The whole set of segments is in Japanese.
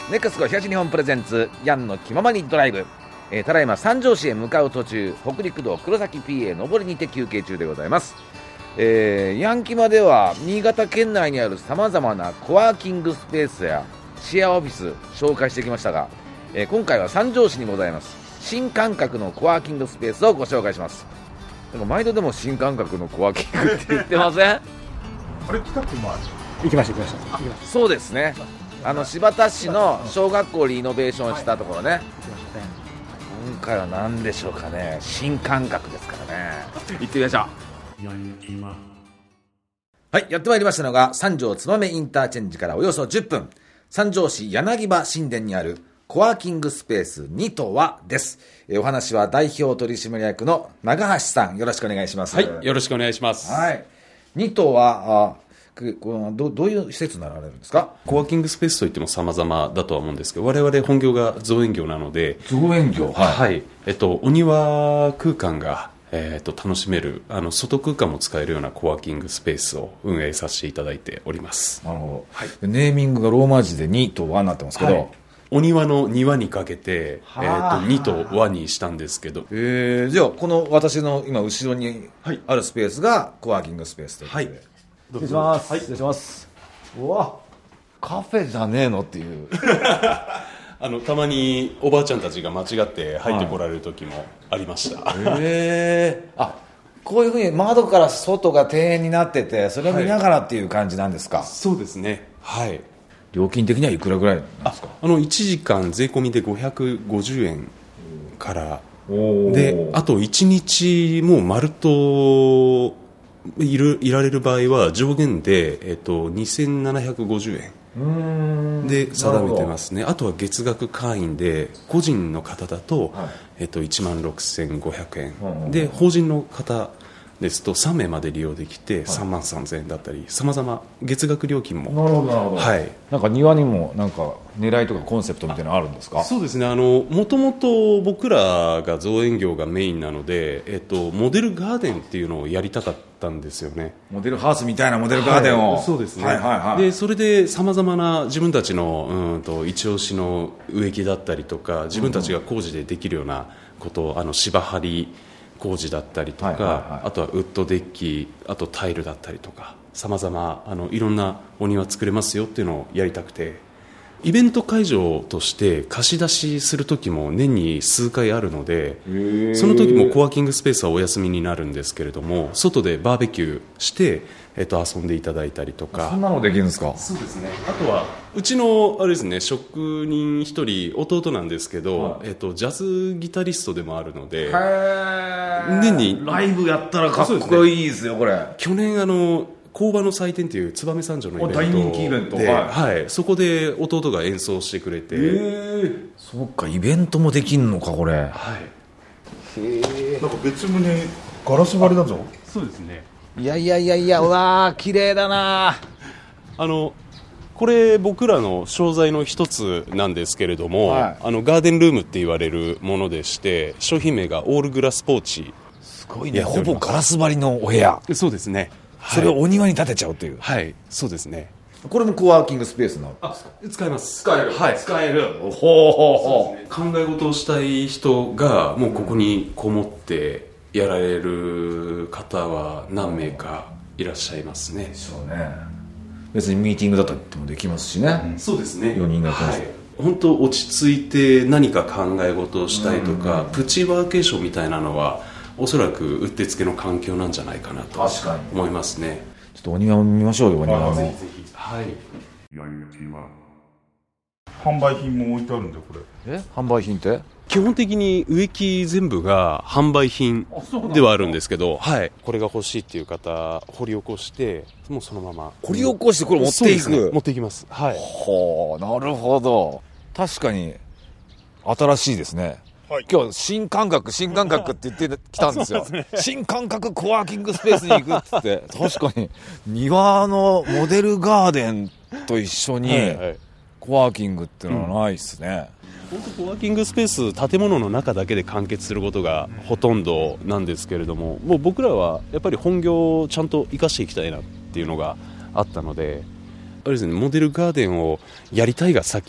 ネクスコ東日本プレゼンツヤンの気ままにドライブ、ただいま三条市へ向かう途中、北陸道黒崎 PA 上りにて休憩中でございます。ヤンキマでは新潟県内にあるさまざまなコワーキングスペースやシェアオフィス紹介してきましたが、今回は三条市にございます新感覚のコワーキングスペースをご紹介します。なんか毎度でも新感覚のコワーキングって言ってません？ あれ北区もある。 行きました。 そうですね、新発田市の小学校をリノベーションしたところね、今回は何でしょうかね。新感覚ですからね。行ってみましょう。はい、やってまいりましたのが三条燕インターチェンジからおよそ10分、三条市柳葉新田にあるコワーキングスペースニトワです。お話は代表取締役の長橋さん、よろしくお願いします。 はい、よろしくお願いします。 はい、ニトワどういう施設になられるんですか？ コワーキングスペースといっても様々だとは思うんですけど、我々本業が造園業なので、 造園業、 はい、お庭空間が、楽しめる外空間も使えるようなコワーキングスペースを運営させていただいております。 なるほど、はい、ネーミングがローマ字でニとワになってますけど、はい、 お庭の庭にかけて、2と和にしたんですけど、 じゃあこの私の今後ろにあるスペースがコワーキングスペースということで、はい、失礼します、はい、失礼します。うわ、カフェじゃねえのっていうたまにおばあちゃんたちが間違って入ってこられる時もありました。 あ、こういうふうに窓から外が庭園になってて、それを見ながらっていう感じなんですか？ そうですね、はい。 料金的にはいくらぐらいなんですか ？1時間税込みで550円からで、あと1日もう丸といられる場合は上限で、2750円で定めてますね。あとは月額会員で、個人の方だと、16,500円で、法人の方ですと3名まで利用できて3万3000円だったり、様々月額料金も。 なるほどなるほど、はい、なんか庭にもなんか狙いとかコンセプトみたいなのあるんですか？ そうですね、もともと僕らが造園業がメインなので、モデルガーデンっていうのをやりたかったんですよね。 モデルハウスみたいなモデルガーデンを、 はい、そうですね、 はいはいはい、 でそれで様々な自分たちの一押しの植木だったりとか、自分たちが工事でできるようなことを、芝張り工事だったりとか、はいはいはい、あとはウッドデッキ、あとタイルだったりとか、様々いろんなお庭作れますよっていうのをやりたくて、イベント会場として貸し出しする時も年に数回あるので、その時もコワーキングスペースはお休みになるんですけれども、外でバーベキューして、遊んでいただいたりとか。 そんなのできるんですか？ そうですね。あとはうちのあれですね、職人一人弟なんですけど、はい、ジャズギタリストでもあるので、 年にライブやったらかっこいいですよこれ。 去年工場の祭典という燕三条のイベント大人気イベントで、はい、そこで弟が演奏してくれて、 そうか、イベントもできんのかこれ。はい、 なんか別棟ガラス張りだぞ。 そうですね。 いや、うわー綺麗だな。 これ僕らの商材の一つなんですけれども、はい、ガーデンルームって言われるものでして、商品名がオールグラスポーチ。 すごいね、ほぼガラス張りのお部屋。 そうですね、 それをお庭に建てちゃうという。 はい、そうですね。 これもコワーキングスペースなんですか？ 使えます。 使える、 はい、 使える。 ほうほう、ね、考え事をしたい人がもうここにこもってやられる方は何名かいらっしゃいますね。 そうね、別にミーティングだったりもできますしね、 そうですね、 4人が来ます、はい、 本当落ち着いて何か考え事をしたいとか、プチワーケーションみたいなのはおそらくうってつけの環境なんじゃないかなと思いますね。 ちょっとお庭を見ましょうよ。お庭もぜひぜひ。はい、 販売品も置いてあるんで、これ販売品って基本的に植木全部が販売品ではあるんですけど、はい、これが欲しいっていう方掘り起こして、もうそのまま掘り起こしてこれ持っていく、 ね、持っていきます。はい。 ほう、なるほど。確かに新しいですね。はい、今日新感覚って言ってきたんですよ。ね、新感覚コワーキングスペースに行くっつって確かに庭のモデルガーデンと一緒にコワーキングっていうのはないですね。 本当コワーキングスペース、建物の中だけで完結することがほとんどなんですけれども、もう僕らはやっぱり本業をちゃんと生かしていきたいなっていうのがあったので、あれですね、モデルガーデンをやりたいが先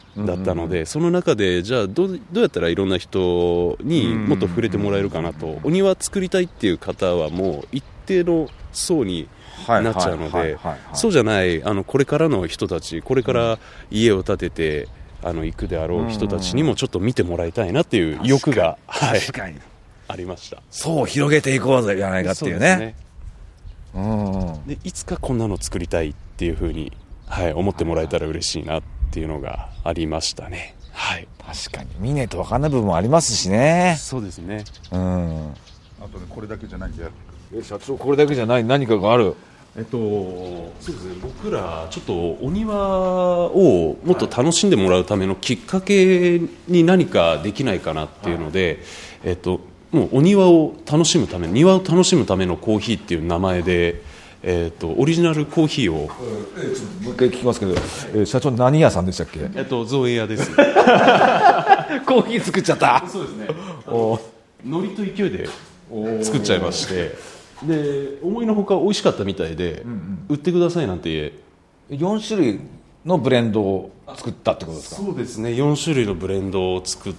だったので、その中でじゃあどうやったらいろんな人にもっと触れてもらえるかなと、お庭作りたいっていう方はもう一定の層になっちゃうので、そうじゃないこれからの人たち、これから家を建てて行くであろう人たちにもちょっと見てもらいたいなっていう欲が、 確かにありました。 そう広げていこうじゃないかっていうね。 でいつかこんなの作りたいっていうふうに、思ってもらえたら嬉しいなっていうのがありましたね。 確かに見ねえと分かんない部分もありますしね。 そうですね。 あとね、これだけじゃないんだよ。 社長、これだけじゃない何かがある。 そうですね、僕らちょっとお庭をもっと楽しんでもらうためのきっかけに何かできないかなっていうので、もうお庭を楽しむため、庭を楽しむためのコーヒーっていう名前で、オリジナルコーヒーを、 もう一回聞きますけど、社長何屋さんでしたっけ？ 造園屋です。 コーヒー作っちゃった。 そうですね。ノリと勢いで作っちゃいまして、で思いのほか美味しかったみたいで、売ってくださいなんて。 4種類のブレンドを作ったってことですか？ そうですね、4種類のブレンドを作って、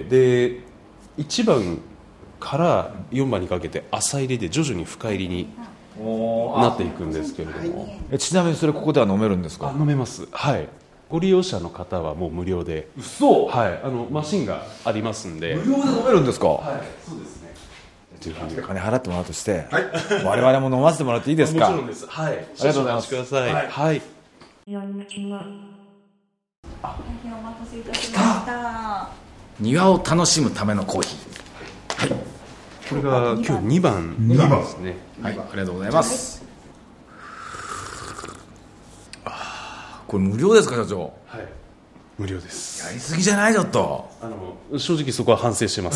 で1番から4番にかけて浅入りで徐々に深入りになっていくんですけれども。 ちなみにそれここでは飲めるんですか？ 飲めます。ご利用者の方はもう無料で。 嘘？ マシンがありますんで。 無料で飲めるんですか？ そうですね。 金払ってもらうとして、我々も飲ませてもらっていいですか？ もちろんです。ありがとうございます。 ください。 お待たせいたしました。 庭を楽しむためのコーヒー。 これが今日2番ですね。 ありがとうございます。これ無料ですか、社長？ 無料です。 やりすぎじゃない？ちょっと正直そこは反省してます。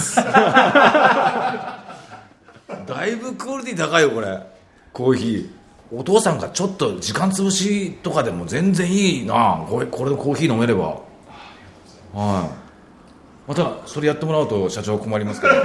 だいぶクオリティ高いよこれコーヒー。お父さんがちょっと時間潰しとかでも全然いいな。これでコーヒー飲めれば。またそれやってもらうと社長困りますけど、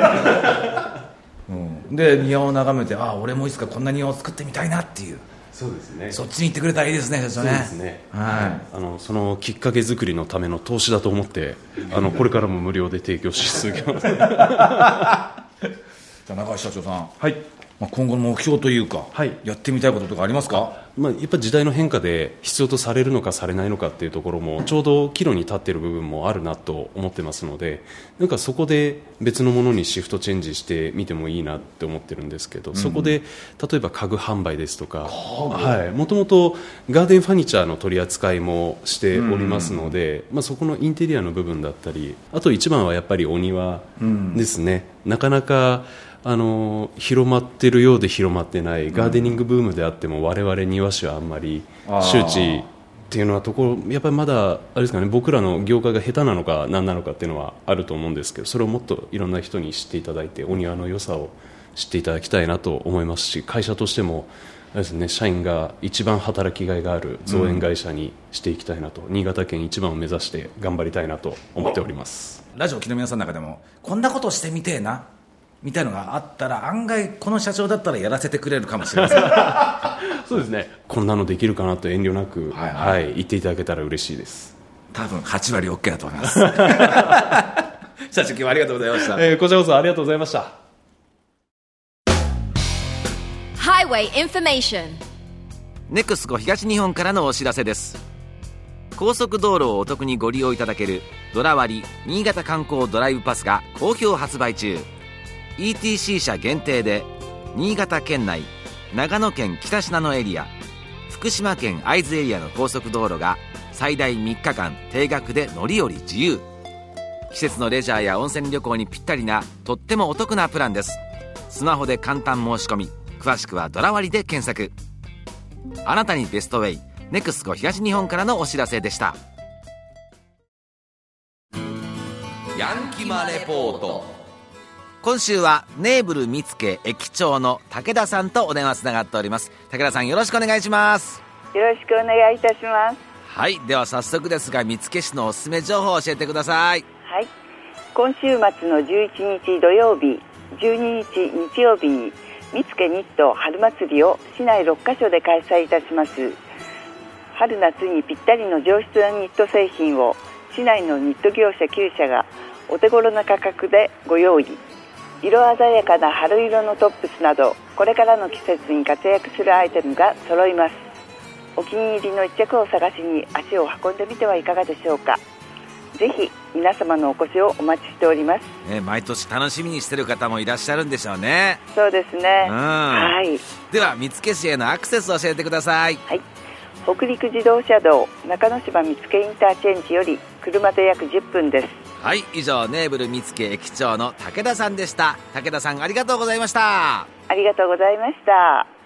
で庭を眺めて、俺もいつかこんな庭を作ってみたいなっていう。 そうですね。 そっちに行ってくれたらいいですね、社長ね。 そうですね。そのきっかけ作りのための投資だと思って、これからも無料で提供し続けます。じゃあ中橋社長さん、今後の目標というか、やってみたいこととかありますか？ やっぱり時代の変化で必要とされるのかされないのかっていうところもちょうど岐路に立っている部分もあるなと思ってますので、なんかそこで別のものにシフトチェンジしてみてもいいなって思ってるんですけど、そこで例えば家具販売ですとか、もともとガーデンファニチャーの取り扱いもしておりますので、そこのインテリアの部分だったり、あと一番はやっぱりお庭ですね。なかなか広まってるようで広まってないガーデニングブームであっても、我々庭師はあんまり周知っていうのはやっぱりまだあれですかね、僕らの業界が下手なのか何なのかっていうのはあると思うんですけど、それをもっといろんな人に知っていただいてお庭の良さを知っていただきたいなと思いますし、会社としてもあれですね、社員が一番働きがいがある造園会社にしていきたいなと、新潟県一番を目指して頑張りたいなと思っております。 ラジオ機の皆さんの中でもこんなことしてみてえなみたいのがあったら、案外この社長だったらやらせてくれるかもしれません。 そうですね、こんなのできるかなと遠慮なく、言っていただけたら嬉しいです。 多分8割 OK だと思います。社長今日はありがとうございました。 こちらこそありがとうございました。 Highway Information。 ネクスコ東日本からのお知らせです。高速道路をお得にご利用いただけるドラ割新潟観光ドライブパスが好評発売中。 ETC 車限定で新潟県内、長野県北信濃エリア、福島県会津エリアの高速道路が最大3日間定額で乗り降り自由。季節のレジャーや温泉旅行にぴったりなとってもお得なプランです。スマホで簡単申し込み、詳しくはドラ割で検索。あなたにベストウェイ、ネクスコ東日本からのお知らせでした。ヤンキマレポート。今週はネーブル見附駅長の武田さんとお電話つながっております。武田さん、よろしくお願いします。 よろしくお願いいたします。 はい、では早速ですが見附市のおすすめ情報を教えてください。 はい、今週末の11日土曜日、12日日曜日に見附ニット春祭りを市内6カ所で開催いたします。春夏にぴったりの上質なニット製品を市内のニット業者9社がお手頃な価格でご用意。色鮮やかな春色のトップスなど、これからの季節に活躍するアイテムが揃います。お気に入りの一着を探しに足を運んでみてはいかがでしょうか。ぜひ皆様のお越しをお待ちしております。 毎年楽しみにしてる方もいらっしゃるんでしょうね。 そうですね、はい。 では見附市へのアクセスを教えてください。 はい、北陸自動車道中之島見附インターチェンジより車で約10分です。 はい、以上ネーブル見附駅長の武田さんでした。武田さん、ありがとうございました。 ありがとうございました。